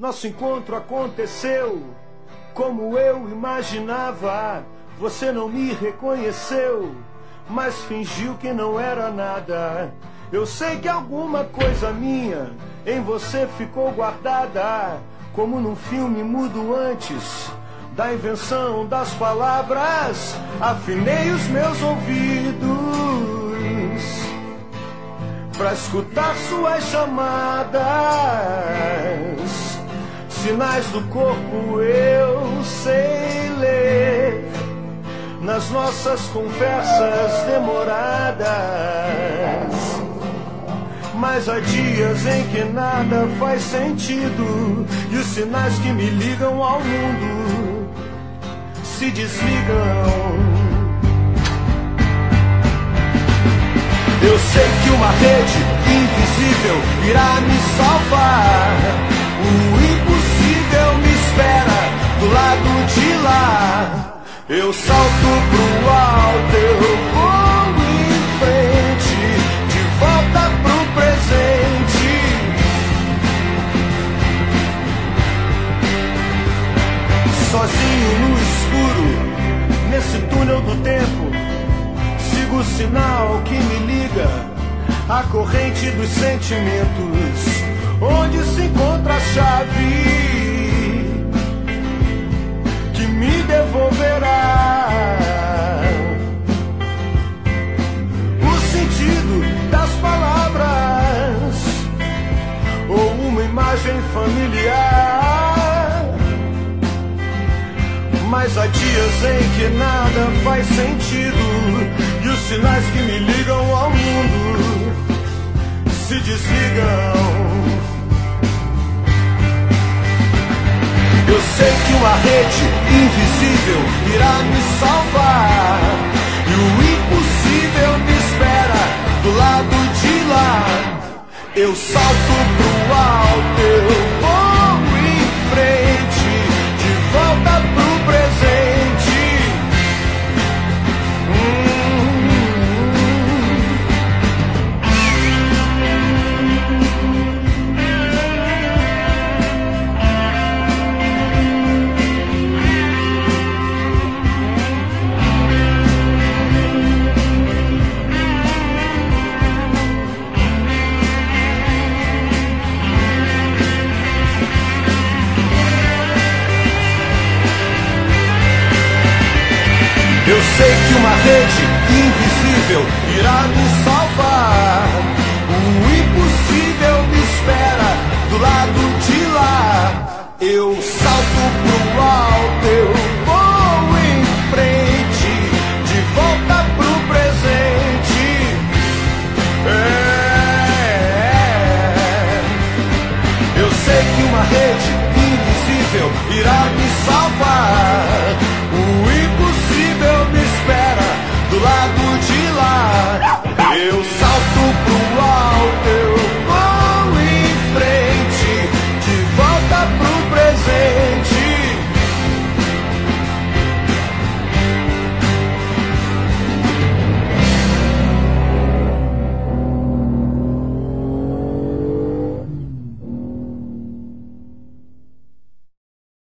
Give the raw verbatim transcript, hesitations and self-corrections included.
Nosso encontro aconteceu como eu imaginava. Você não me reconheceu, mas fingiu que não era nada. Eu sei que alguma coisa minha em você ficou guardada, como num filme mudo antes da invenção das palavras. Afinei os meus ouvidos pra escutar suas chamadas. Sinais do corpo eu sei ler nas nossas conversas demoradas. Mas há dias em que nada faz sentido e os sinais que me ligam ao mundo se desligam. Eu sei que uma rede invisível irá me salvar. O impossível me espera do lado de lá. Eu salto pro alto, eu vou em frente, de volta pro presente. Sozinho no escuro, nesse túnel do tempo, sigo o sinal que me liga à corrente dos sentimentos, onde se encontra a chave que me devolverá o sentido das palavras ou uma imagem familiar. Mas há dias em que nada faz sentido e os sinais que me ligam ao mundo se desligam. Eu sei que uma rede invisível irá me salvar e o impossível me espera do lado de lá. Eu salto pro alto, eu vou em frente, de volta pro presente. Eu sei que uma rede invisível irá me salvar. O impossível me espera do lado de lá. Eu salto pro ar.